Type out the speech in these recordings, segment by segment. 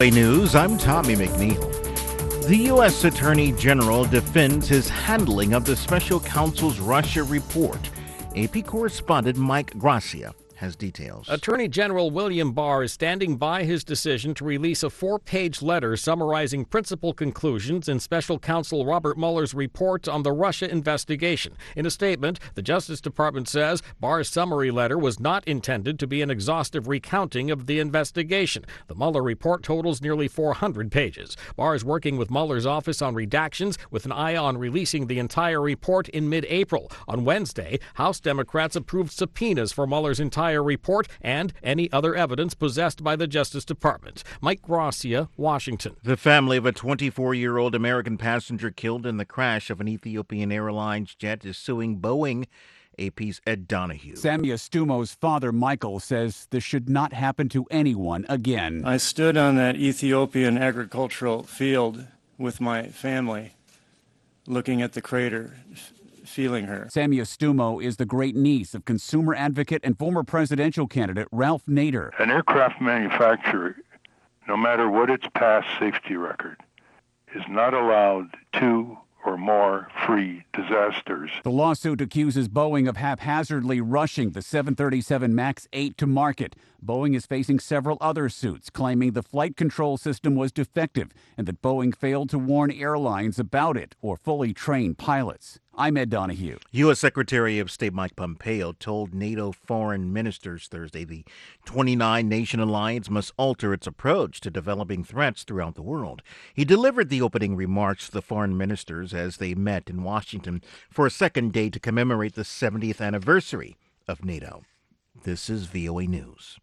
News, I'm Tommy McNeil. The U.S. Attorney General defends his handling of the special counsel's Russia report. AP correspondent Mike Gracia has details. Attorney General William Barr is standing by his decision to release a 4-page letter summarizing principal conclusions in special counsel Robert Mueller's report on the Russia investigation. In a statement, the Justice Department says Barr's summary letter was not intended to be an exhaustive recounting of the investigation. The Mueller report totals nearly 400 pages. Barr is working with Mueller's office on redactions with an eye on releasing the entire report in mid-April. On Wednesday, House Democrats approved subpoenas for Mueller's entire report and any other evidence possessed by the Justice Department. Mike Gracia, Washington. The family of a 24-year-old American passenger killed in the crash of an Ethiopian Airlines jet is suing Boeing. AP's Ed Donahue. Samia Stumo's father, Michael, says this should not happen to anyone again. I stood on that Ethiopian agricultural field with my family, looking at the crater, feeling her. Samia Stumo is the great-niece of consumer advocate and former presidential candidate Ralph Nader. An aircraft manufacturer, no matter what its past safety record, is not allowed two or more free disasters. The lawsuit accuses Boeing of haphazardly rushing the 737 MAX 8 to market. Boeing is facing several other suits claiming the flight control system was defective and that Boeing failed to warn airlines about it or fully train pilots. I'm Ed Donahue. U.S. Secretary of State Mike Pompeo told NATO foreign ministers Thursday the 29-nation alliance must alter its approach to developing threats throughout the world. He delivered the opening remarks to the foreign ministers as they met in Washington for a second day to commemorate the 70th anniversary of NATO. This is VOA News.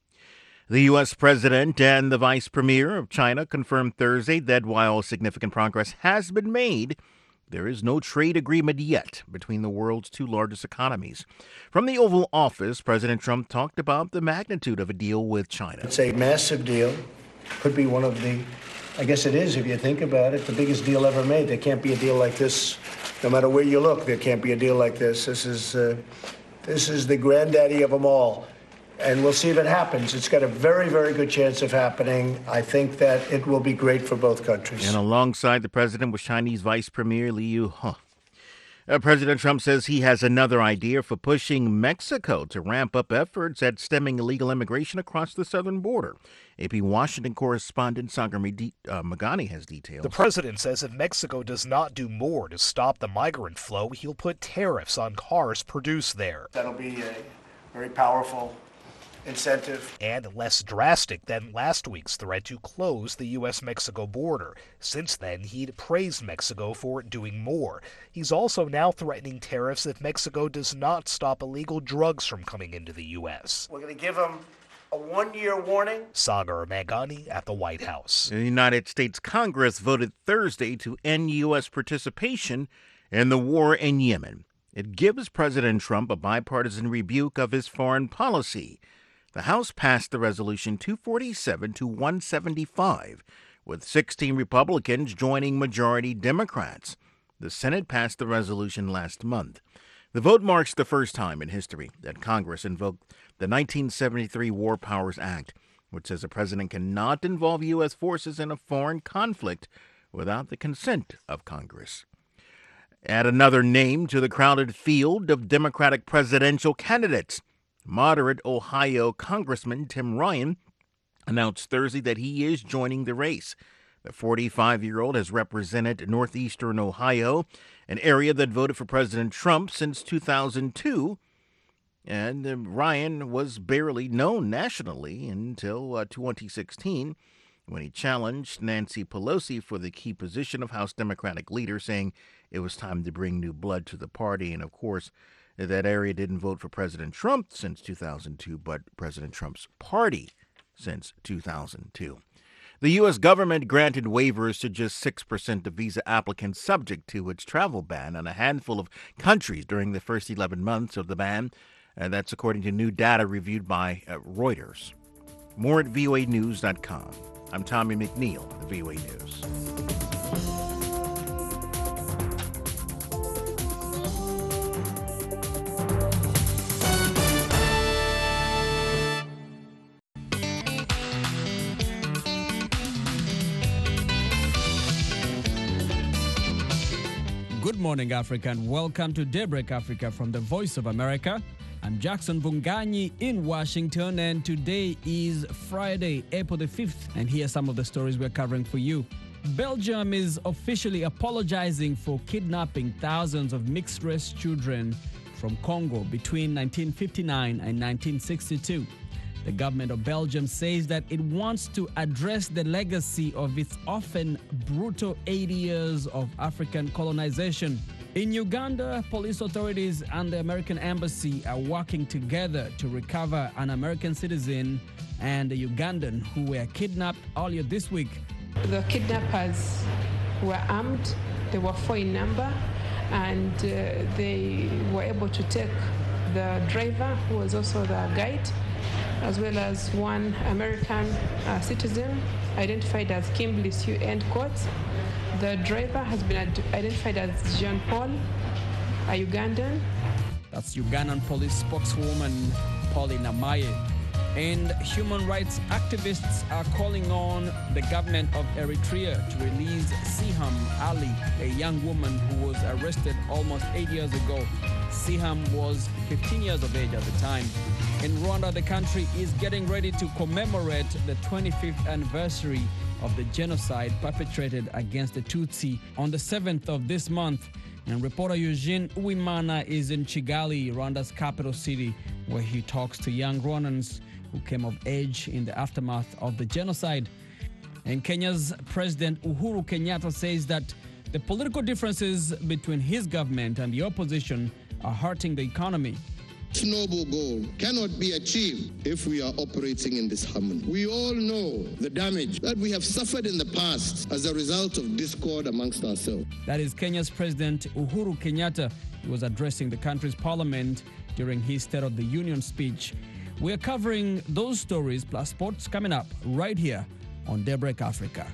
The U.S. President and the Vice Premier of China confirmed Thursday that while significant progress has been made, there is no trade agreement yet between the world's two largest economies. From the Oval Office, President Trump talked about the magnitude of a deal with China. It's a massive deal. Could be one of the, I guess it is if you think about it, the biggest deal ever made. There can't be a deal like this. No matter where you look, there can't be a deal like this. This is the granddaddy of them all. And we'll see if it happens. It's got a very, very good chance of happening. I think that it will be great for both countries. And alongside the president was Chinese Vice Premier Liu He. President Trump says he has another idea for pushing Mexico to ramp up efforts at stemming illegal immigration across the southern border. AP Washington correspondent Sagar Magani has details. The president says if Mexico does not do more to stop the migrant flow, he'll put tariffs on cars produced there. That'll be a very powerful incentive. And less drastic than last week's threat to close the U.S.-Mexico border. Since then, he'd praised Mexico for doing more. He's also now threatening tariffs if Mexico does not stop illegal drugs from coming into the U.S. We're going to give them a one-year warning. Sagar Magani at the White House. The United States Congress voted Thursday to end U.S. participation in the war in Yemen. It gives President Trump a bipartisan rebuke of his foreign policy. The House passed the resolution 247 to 175, with 16 Republicans joining majority Democrats. The Senate passed the resolution last month. The vote marks the first time in history that Congress invoked the 1973 War Powers Act, which says a president cannot involve U.S. forces in a foreign conflict without the consent of Congress. Add another name to the crowded field of Democratic presidential candidates. Moderate Ohio Congressman Tim Ryan announced Thursday that he is joining the race. The 45-year-old has represented northeastern Ohio, an area that voted for President Trump since 2002, and Ryan was barely known nationally until 2016 when he challenged Nancy Pelosi for the key position of House Democratic leader, saying it was time to bring new blood to the party. And, of course, that area didn't vote for President Trump since 2002, but President Trump's party since 2002. The U.S. government granted waivers to just 6% of visa applicants subject to its travel ban on a handful of countries during the first 11 months of the ban. That's according to new data reviewed by Reuters. More at voanews.com. I'm Tommy McNeil, VOA News. Good morning, Africa, and welcome to Daybreak Africa from the Voice of America. I'm Jackson Bunganyi in Washington, and today is Friday, April the 5th, and here are some of the stories we're covering for you. Belgium is officially apologizing for kidnapping thousands of mixed-race children from Congo between 1959 and 1962. The government of Belgium says that it wants to address the legacy of its often brutal 80 years of African colonization. In Uganda, police authorities and the American embassy are working together to recover an American citizen and a Ugandan who were kidnapped earlier this week. The kidnappers were armed. They were 4 in number, and they were able to take the driver, who was also the guide, as well as one American citizen identified as Kimberly Sue Endcourt. The driver has been identified as Jean Paul, a Ugandan. That's Ugandan police spokeswoman Pauline Amaye. And human rights activists are calling on the government of Eritrea to release Siham Ali, a young woman who was arrested almost 8 years ago. Siham was 15 years of age at the time. In Rwanda, the country is getting ready to commemorate the 25th anniversary of the genocide perpetrated against the Tutsi on the 7th of this month. And reporter Eugene Uwimana is in Kigali, Rwanda's capital city, where he talks to young Rwandans who came of age in the aftermath of the genocide. And Kenya's President Uhuru Kenyatta says that the political differences between his government and the opposition are hurting the economy. This noble goal cannot be achieved if we are operating in disharmony. We all know the damage that we have suffered in the past as a result of discord amongst ourselves. That is Kenya's President Uhuru Kenyatta. He was addressing the country's parliament during his State of the Union speech. We're covering those stories plus sports coming up right here on Daybreak Africa.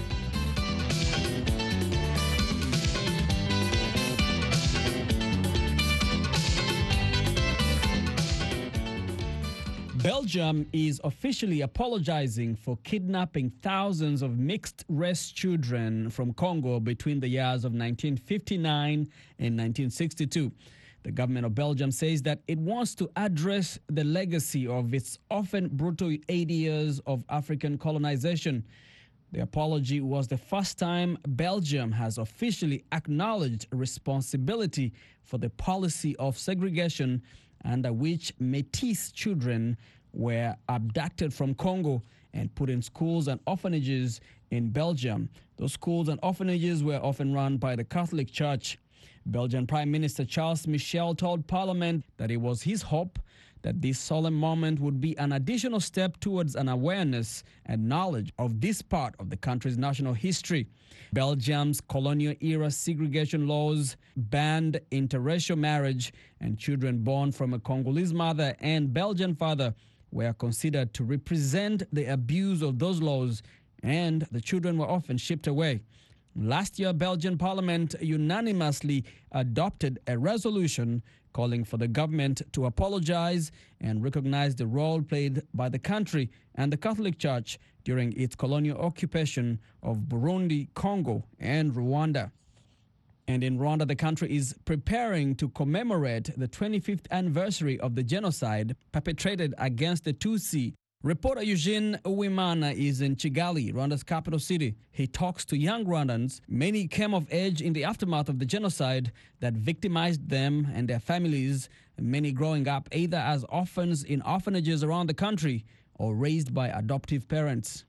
Belgium is officially apologizing for kidnapping thousands of mixed-race children from Congo between the years of 1959 and 1962. The government of Belgium says that it wants to address the legacy of its often brutal 80 years of African colonization. The apology was the first time Belgium has officially acknowledged responsibility for the policy of segregation under which Métis children were abducted from Congo and put in schools and orphanages in Belgium. Those schools and orphanages were often run by the Catholic Church. Belgian Prime Minister Charles Michel told Parliament that it was his hope that this solemn moment would be an additional step towards an awareness and knowledge of this part of the country's national history. Belgium's colonial-era segregation laws banned interracial marriage, and children born from a Congolese mother and Belgian father were considered to represent the abuse of those laws, and the children were often shipped away. Last year, Belgian Parliament unanimously adopted a resolution calling for the government to apologize and recognize the role played by the country and the Catholic Church during its colonial occupation of Burundi, Congo, and Rwanda. And in Rwanda, the country is preparing to commemorate the 25th anniversary of the genocide perpetrated against the Tutsi. Reporter Eugene Uwimana is in Kigali, Rwanda's capital city. He talks to young Rwandans. Many came of age in the aftermath of the genocide that victimized them and their families, many growing up either as orphans in orphanages around the country or raised by adoptive parents.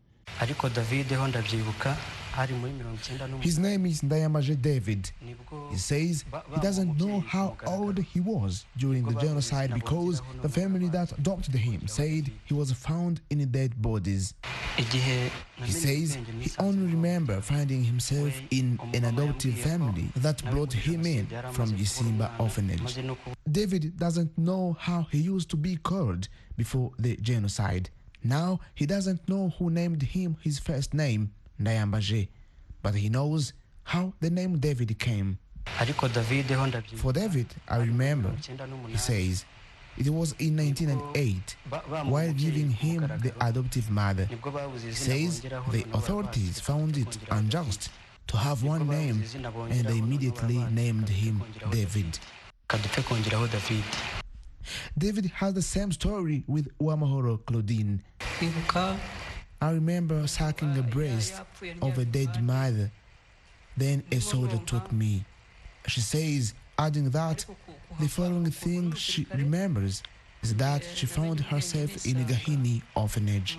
His name is Ndayambaje David. He says he doesn't know how old he was during the genocide because the family that adopted him said he was found in dead bodies. He says he only remembers finding himself in an adoptive family that brought him in from Gisimba orphanage. David doesn't know how he used to be called before the genocide. Now he doesn't know who named him his first name, Ndayambaje, but he knows how the name David came. For David, I remember, he says, it was in 1908, while giving him the adoptive mother. He says the authorities found it unjust to have one name, and they immediately named him David. David has the same story with Uwamahoro Claudine. I remember sucking a breast of a dead mother. Then a soldier took me. She says, adding that, the following thing she remembers is that she found herself in a Gahini orphanage.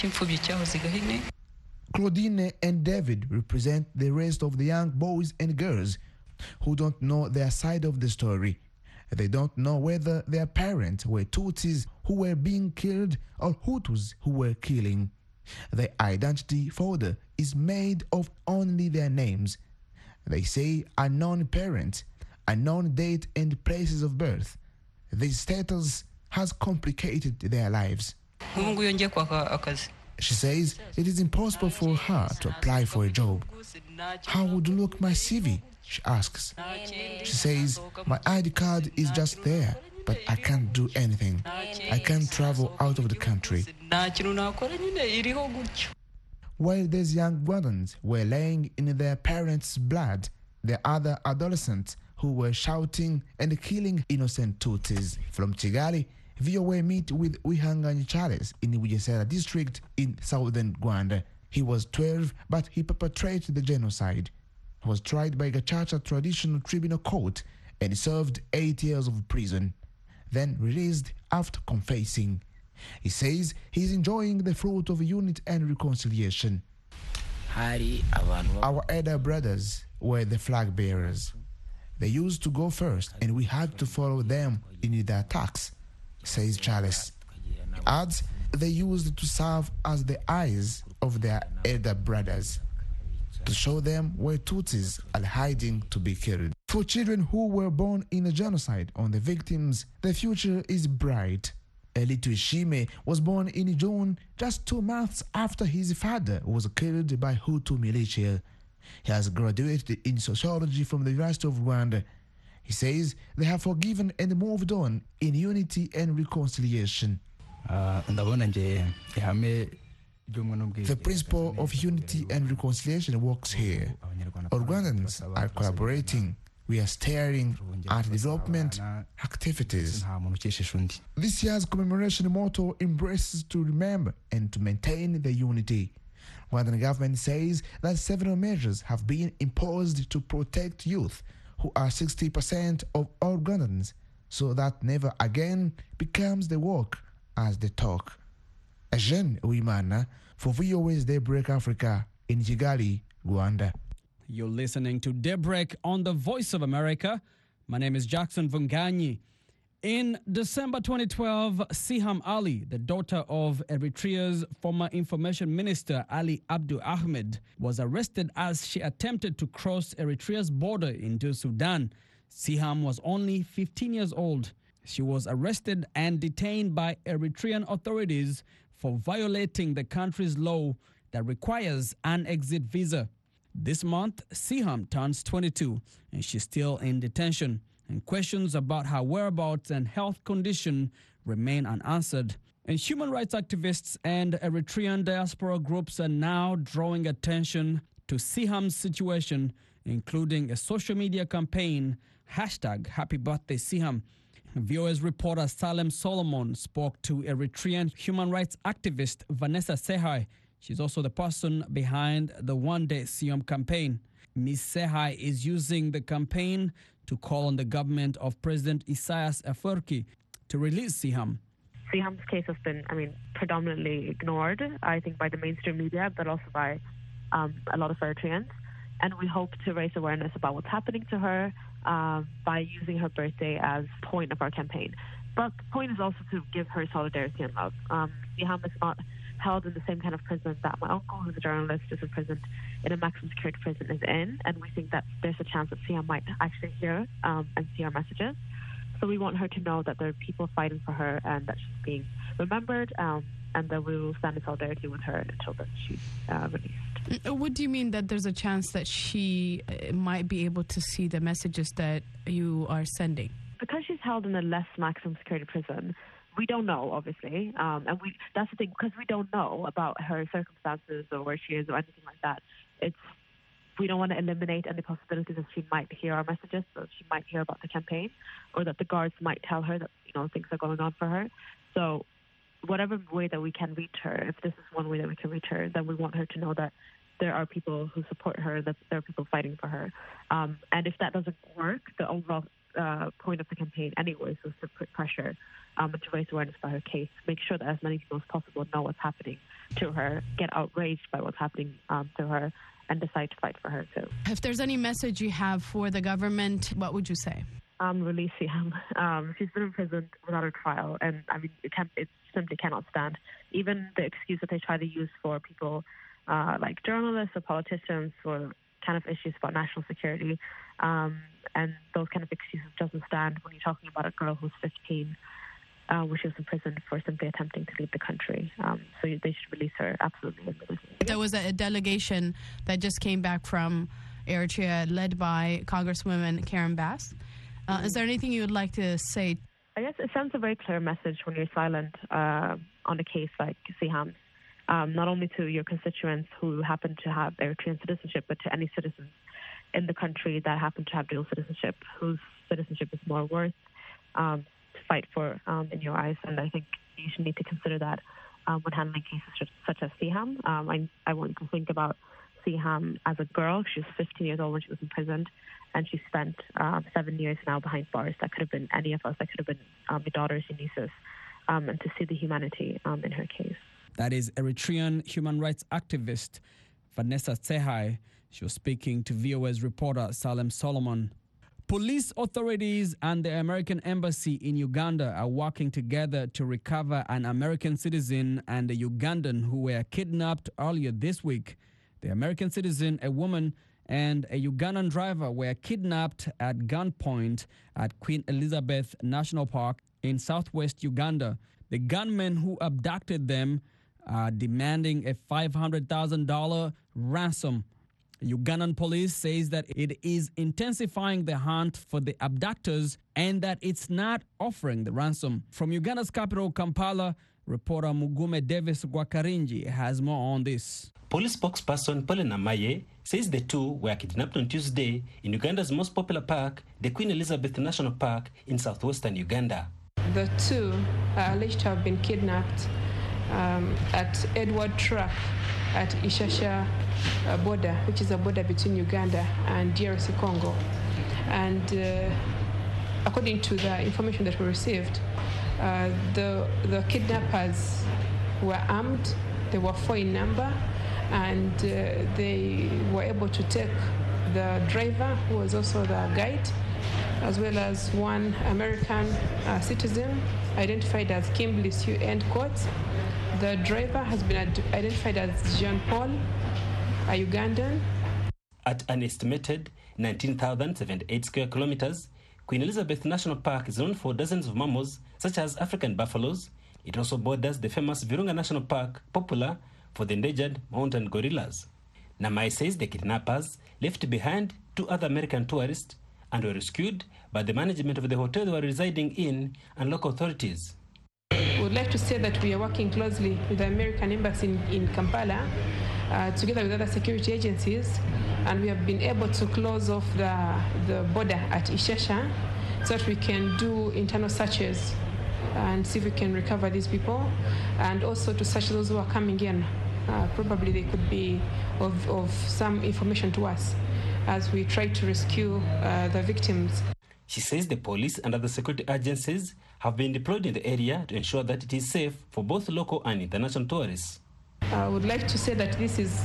Claudine and David represent the rest of the young boys and girls who don't know their side of the story. They don't know whether their parents were Tutsis who were being killed or Hutus who were killing. Their identity folder is made of only their names. They say unknown parents, unknown date and places of birth. This status has complicated their lives. She says it is impossible for her to apply for a job. How would you look my CV? She asks. She says, my ID card is just there, but I can't do anything. I can't travel out of the country. While these young Rwandans were laying in their parents' blood, there are other adolescents who were shouting and killing innocent Tutsis. From Kigali, VOA meet with Wihanganye Charles in Bugesera district in southern Rwanda. He was 12, but he perpetrated the genocide. He was tried by Gacaca Traditional Tribunal Court and served 8 years of prison, then released after confessing. He says he is enjoying the fruit of unity and reconciliation. Our elder brothers were the flag bearers. They used to go first, and we had to follow them in their attacks, says Charles. He adds they used to serve as the eyes of their elder brothers, to show them where Tutsis are hiding to be killed. For children who were born in a genocide on the victims, the future is bright. Elitu Ishime was born in June, just 2 months after his father was killed by Hutu militia. He has graduated in sociology from the University of Rwanda. He says they have forgiven and moved on in unity and reconciliation. The principle of unity and reconciliation works here. All Rwandans are collaborating. We are staring at development activities. This year's commemoration motto embraces to remember and to maintain the unity. Rwandan government says that several measures have been imposed to protect youth, who are 60% of all Rwandans, so that never again becomes the walk as the talk. Eugene Uwimana for VOA's Daybreak Africa in Kigali, Rwanda. You're listening to Daybreak on the Voice of America. My name is Jackson Vunganyi. In December 2012, Siham Ali, the daughter of Eritrea's former information minister Ali Abdu Ahmed, was arrested as she attempted to cross Eritrea's border into Sudan. Siham was only 15 years old. She was arrested and detained by Eritrean authorities for violating the country's law that requires an exit visa. This month, Siham turns 22, and she's still in detention, and questions about her whereabouts and health condition remain unanswered. And human rights activists and Eritrean diaspora groups are now drawing attention to Siham's situation, including a social media campaign, #HappyBirthdaySiham. VOA's reporter Salem Solomon spoke to Eritrean human rights activist Vanessa Sehai. She's also the person behind the One Day Siham campaign. Ms. Sehai is using the campaign to call on the government of President Isaias Afwerki to release Siham. Siham's case has been, predominantly ignored, I think, by the mainstream media, but also by a lot of Eritreans. And we hope to raise awareness about what's happening to her by using her birthday as point of our campaign. But the point is also to give her solidarity and love. Siham is not held in the same kind of prison that my uncle, who's a journalist, is imprisoned in a maximum security prison, is in. And we think that there's a chance that Siham might actually hear and see our messages. So we want her to know that there are people fighting for her and that she's being remembered, and that we will stand in solidarity with her until that she's released. What do you mean that there's a chance that she might be able to see the messages that you are sending? Because she's held in a less maximum security prison, we don't know, obviously, and that's the thing, because we don't know about her circumstances or where she is or anything like that. we don't want to eliminate any possibilities that she might hear our messages, so she might hear about the campaign, or that the guards might tell her that, things are going on for her. So whatever way that we can reach her, if this is one way that we can reach her, then we want her to know that there are people who support her, that there are people fighting for her. And if that doesn't work, the overall point of the campaign anyways was to put pressure and to raise awareness about her case, make sure that as many people as possible know what's happening to her, get outraged by what's happening to her, and decide to fight for her too. If there's any message you have for the government, what would you say? Release Siham. She's been in prison without a trial, and it simply cannot stand. Even the excuse that they try to use for people like journalists or politicians for kind of issues about national security, and those kind of excuses doesn't stand when you're talking about a girl who's 15, where she was in prison for simply attempting to leave the country. So they should release her, absolutely. There was a delegation that just came back from Eritrea led by Congresswoman Karen Bass. Is there anything you would like to say? I guess it sends a very clear message when you're silent on a case like Siham's, not only to your constituents who happen to have Eritrean citizenship, but to any citizens in the country that happen to have dual citizenship, whose citizenship is more worth to fight for in your eyes. And I think you should need to consider that when handling cases such as Siham. I want to think about Siham as a girl. She was 15 years old when she was imprisoned, and she spent 7 years now behind bars. That could have been any of us. That could have been your daughters, your nieces, and to see the humanity in her case. That is Eritrean human rights activist Vanessa Tsehai. She was speaking to VOA's reporter Salem Solomon. Police authorities and the American embassy in Uganda are working together to recover an American citizen and a Ugandan who were kidnapped earlier this week. The American citizen, a woman, and a Ugandan driver were kidnapped at gunpoint at Queen Elizabeth National Park in southwest Uganda. The gunmen who abducted them are demanding a $500,000 ransom. Ugandan police says that it is intensifying the hunt for the abductors and that it's not offering the ransom. From Uganda's capital, Kampala, reporter Mugume Davis Gwakarinji has more on this. Police spokesperson Paulina Maye says the two were kidnapped on Tuesday in Uganda's most popular park, the Queen Elizabeth National Park in southwestern Uganda. The two are alleged to have been kidnapped at Edward Track at Ishasha border, which is a border between Uganda and DRC Congo. And according to the information that we received, the kidnappers were armed. They were 4 in number, and they were able to take the driver, who was also the guide, as well as one American citizen identified as Kimberly Sue Endcourt. The driver has been identified as Jean Paul, a Ugandan. At an estimated 19,078 square kilometers, Queen Elizabeth National Park is known for dozens of mammals, such as African buffaloes. It also borders the famous Virunga National Park, popular for the endangered mountain gorillas. Namai says the kidnappers left behind 2 other American tourists and were rescued by the management of the hotel they were residing in and local authorities. We would like to say that we are working closely with the American Embassy in Kampala, together with other security agencies, and we have been able to close off the border at Ishasha so that we can do internal searches and see if we can recover these people, and also to search those who are coming in. Probably they could be of some information to us as we try to rescue the victims. She says the police and other security agencies have been deployed in the area to ensure that it is safe for both local and international tourists. I would like to say that this is,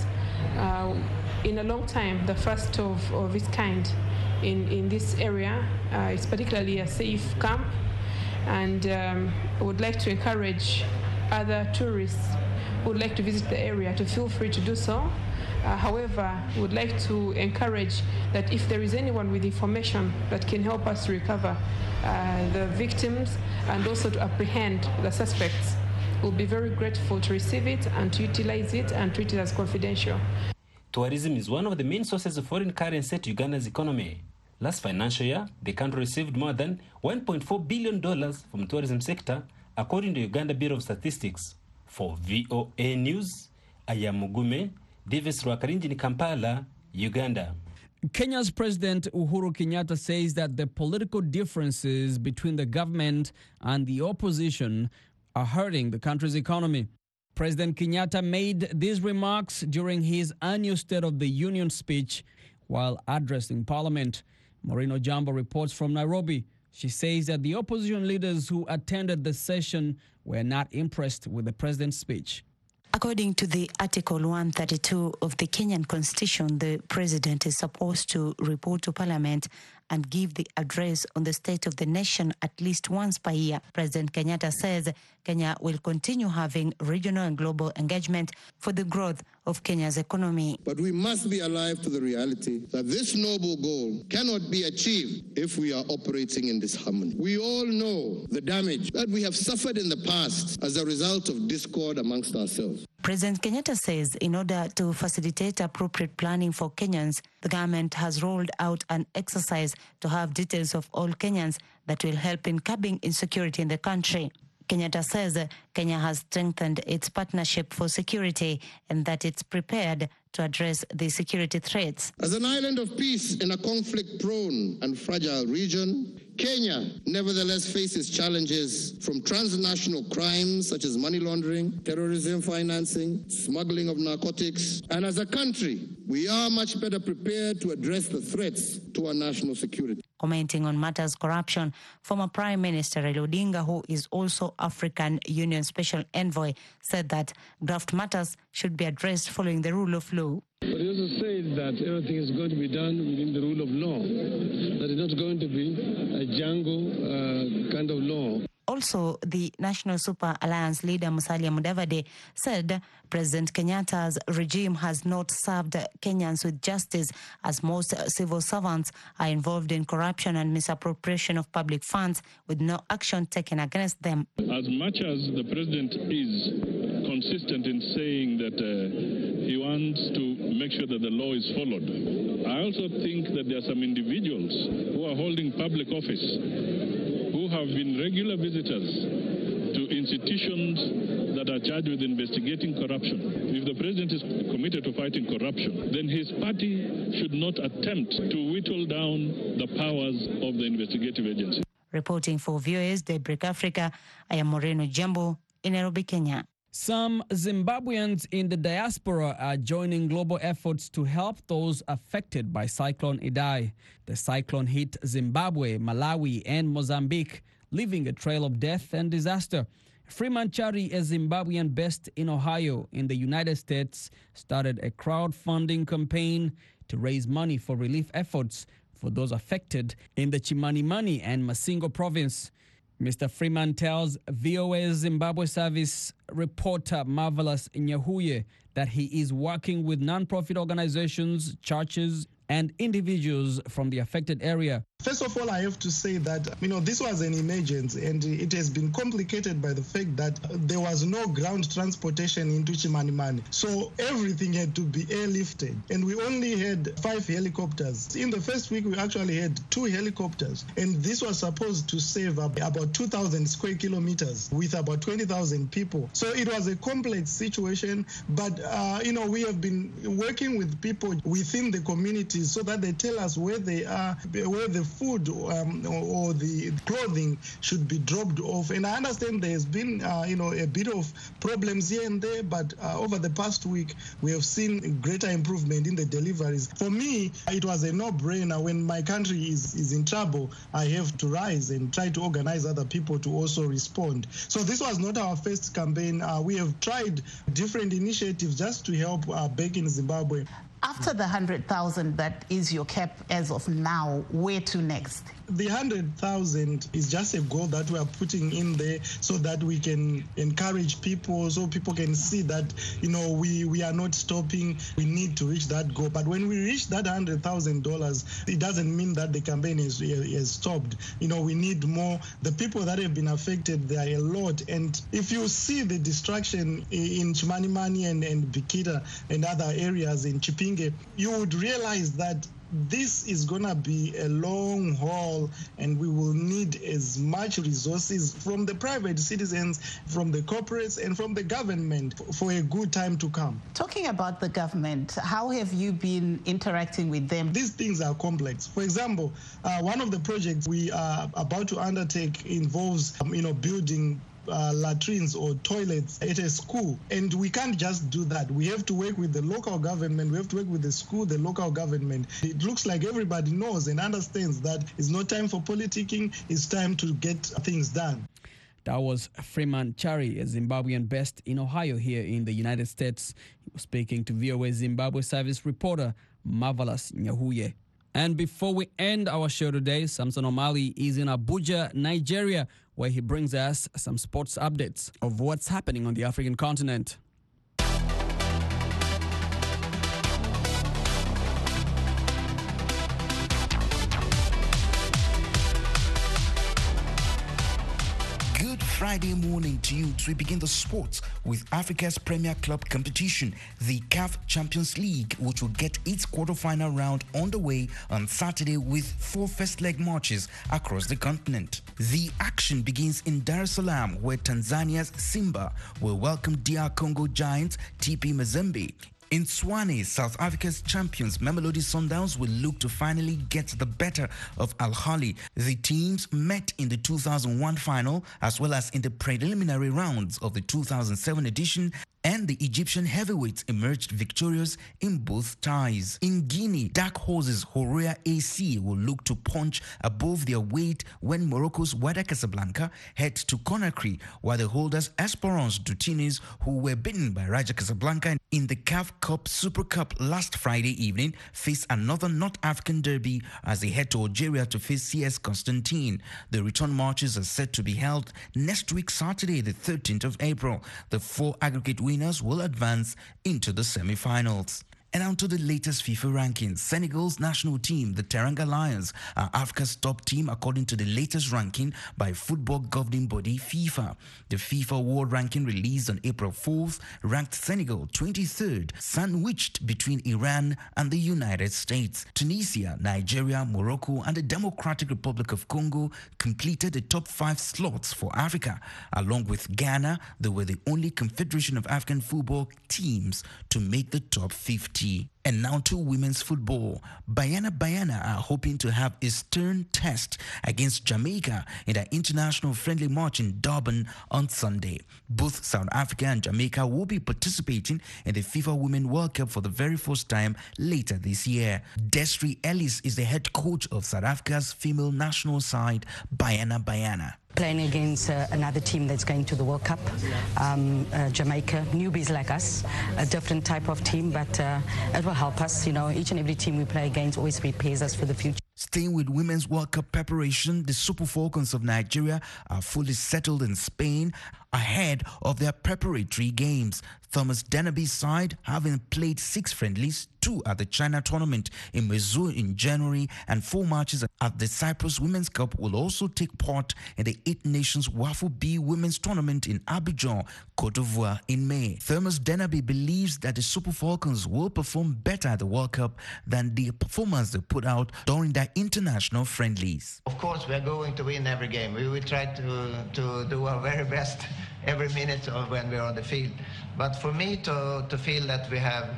in a long time, the first of its kind in this area. It's particularly a safe camp, and I would like to encourage other tourists who would like to visit the area to feel free to do so. However, we would like to encourage that if there is anyone with information that can help us to recover the victims and also to apprehend the suspects, we'll be very grateful to receive it and to utilize it and treat it as confidential. Tourism is one of the main sources of foreign currency to Uganda's economy. Last financial year, the country received more than $1.4 billion from the tourism sector, according to Uganda Bureau of Statistics. For VOA News, I am Mugume Davis Rwakarinji in Kampala, Uganda. Kenya's President Uhuru Kenyatta says that the political differences between the government and the opposition are hurting the country's economy. President Kenyatta made these remarks during his annual State of the Union speech while addressing Parliament. Maureen Ojambo reports from Nairobi. She says that the opposition leaders who attended the session were not impressed with the president's speech. According to the Article 132 of the Kenyan Constitution, the president is supposed to report to Parliament and give the address on the state of the nation at least once per year. President Kenyatta says Kenya will continue having regional and global engagement for the growth of Kenya's economy. But we must be alive to the reality that this noble goal cannot be achieved if we are operating in disharmony. We all know the damage that we have suffered in the past as a result of discord amongst ourselves. President Kenyatta says in order to facilitate appropriate planning for Kenyans, the government has rolled out an exercise to have details of all Kenyans that will help in curbing insecurity in the country. Kenyatta says Kenya has strengthened its partnership for security and that it's prepared to address the security threats. As an island of peace in a conflict-prone and fragile region, Kenya nevertheless faces challenges from transnational crimes such as money laundering, terrorism financing, smuggling of narcotics. And as a country, we are much better prepared to address the threats to our national security. Commenting on matters corruption, former Prime Minister Raila Odinga, who is also African Union Special Envoy, said that graft matters should be addressed following the rule of law. But he also said that everything is going to be done within the rule of law. That is not going to be a jungle kind of law. Also, the National Super Alliance leader Musalia Mudavadi said President Kenyatta's regime has not served Kenyans with justice, as most civil servants are involved in corruption and misappropriation of public funds with no action taken against them. As much as the president is consistent in saying that he wants to make sure that the law is followed, I also think that there are some individuals who are holding public office who have been regular visitors to institutions that are charged with investigating corruption. If the president is committed to fighting corruption, then his party should not attempt to whittle down the powers of the investigative agency. Reporting for Viewers Daybreak Africa, I am Maureen Ojambo in Nairobi, Kenya. Some Zimbabweans in the diaspora are joining global efforts to help those affected by Cyclone Idai. The cyclone hit Zimbabwe, Malawi, and Mozambique, leaving a trail of death and disaster. Freeman Chari, a Zimbabwean based in Ohio in the United States, started a crowdfunding campaign to raise money for relief efforts for those affected in the Chimanimani and Masingo province. Mr. Freeman tells VOA's Zimbabwe service reporter Marvelous Nyahuye that he is working with non-profit organizations, churches, and individuals from the affected area. First of all, I have to say that, this was an emergency, and it has been complicated by the fact that there was no ground transportation into Chimanimani. So everything had to be airlifted, and we only had 5 helicopters. In the first week, we actually had 2 helicopters, and this was supposed to save about 2,000 square kilometers with about 20,000 people. So it was a complex situation, but, we have been working with people within the communities so that they tell us where they are, where the food or the clothing should be dropped off. And I understand there's been, a bit of problems here and there, but over the past week, we have seen greater improvement in the deliveries. For me, it was a no-brainer. When my country is in trouble, I have to rise and try to organize other people to also respond. So this was not our first campaign. We have tried different initiatives just to help back in Zimbabwe. After the 100,000 that is your cap as of now, where to next? The 100,000 is just a goal that we are putting in there so that we can encourage people, so people can see that, we are not stopping. We need to reach that goal. But when we reach that $100,000, it doesn't mean that the campaign is stopped. We need more. The people that have been affected, there are a lot. And if you see the destruction in Chimanimani and Bikita and other areas in Chipinge, you would realize that this is going to be a long haul, and we will need as much resources from the private citizens, from the corporates, and from the government for a good time to come. Talking about the government, how have you been interacting with them? These things are complex. For example, one of the projects we are about to undertake involves, building latrines or toilets at a school, and we can't just do that. We have to work with the local government, we have to work with the school, the local government. It looks like everybody knows and understands that it's not time for politicking, it's time to get things done. That was Freeman Chari, a Zimbabwean based in Ohio here in the United States. He was speaking to VOA Zimbabwe service reporter Marvelous Nyahuye. And before we end our show today, Samson O'Malley is in Abuja, Nigeria, where he brings us some sports updates of what's happening on the African continent. Friday morning to you. We begin the sports with Africa's premier club competition, the CAF Champions League, which will get its quarterfinal round underway on Saturday with 4 first leg matches across the continent. The action begins in Dar es Salaam, where Tanzania's Simba will welcome DR Congo giants TP Mazembe. In Tshwane, South Africa's champions Mamelodi Sundowns will look to finally get the better of Al Ahly. The teams met in the 2001 final as well as in the preliminary rounds of the 2007 edition, and the Egyptian heavyweights emerged victorious in both ties. In Guinea, dark horses Horoya AC will look to punch above their weight when Morocco's Wydad Casablanca head to Conakry, while the holders Esperance de Tunis, who were beaten by Raja Casablanca in the CAF Cup Super Cup last Friday evening, face another North African derby as they head to Algeria to face CS Constantine. The return matches are set to be held next week, Saturday, the 13th of April. The 4 aggregate winners will advance into the semi-finals. And on to the latest FIFA rankings. Senegal's national team, the Teranga Lions, are Africa's top team according to the latest ranking by football governing body FIFA. The FIFA World Ranking released on April 4th ranked Senegal 23rd, sandwiched between Iran and the United States. Tunisia, Nigeria, Morocco, and the Democratic Republic of Congo completed the top 5 slots for Africa. Along with Ghana, they were the only Confederation of African Football teams to make the top 50. And now to women's football. Banyana are hoping to have a stern test against Jamaica in their international friendly match in Durban on Sunday. Both South Africa and Jamaica will be participating in the FIFA Women's World Cup for the very first time later this year. Desiree Ellis is the head coach of South Africa's female national side, Banyana. Playing against another team that's going to the World Cup, Jamaica, newbies like us, a different type of team, but it will help us. You know, each and every team we play against always prepares us for the future. Staying with Women's World Cup preparation, the Super Falcons of Nigeria are fully settled in Spain ahead of their preparatory games. Thomas Denaby's side, having played 6 friendlies, 2 at the China tournament in Missouri in January and 4 matches at the Cyprus Women's Cup, will also take part in the 8 Nations Waffle B Women's Tournament in Abidjan, Cote d'Ivoire in May. Thomas Denaby believes that the Super Falcons will perform better at the World Cup than the performance they put out during their international friendlies. Of course, we are going to win every game. We will try to do our very best every minute when we're on the field. But for me to feel that we have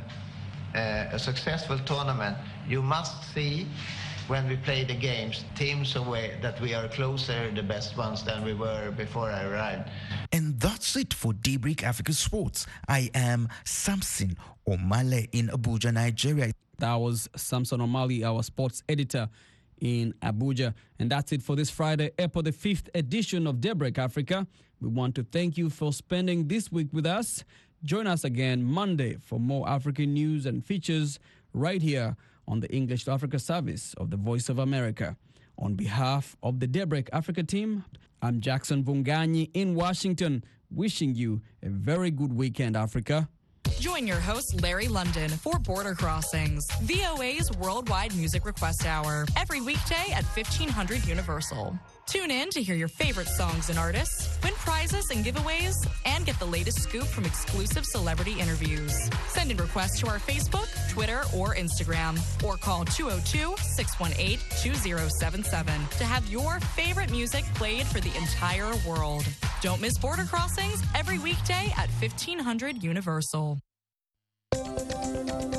a successful tournament, you must see when we play the games, teams away, that we are closer, the best ones, than we were before I arrived. And that's it for Daybreak Africa Sports. I am Samson O'Malley in Abuja, Nigeria. That was Samson O'Malley, our sports editor in Abuja. And that's it for this Friday, April the 5th edition of Daybreak Africa. We want to thank you for spending this week with us. Join us again Monday for more African news and features right here on the English to Africa service of the Voice of America. On behalf of the Daybreak Africa team, I'm Jackson Vunganyi in Washington, wishing you a very good weekend, Africa. Join your host, Larry London, for Border Crossings, VOA's worldwide music request hour, every weekday at 1500 Universal. Tune in to hear your favorite songs and artists, win prizes and giveaways, and get the latest scoop from exclusive celebrity interviews. Send in requests to our Facebook, Twitter, or Instagram, or call 202-618-2077 to have your favorite music played for the entire world. Don't miss Border Crossings every weekday at 1500 Universal.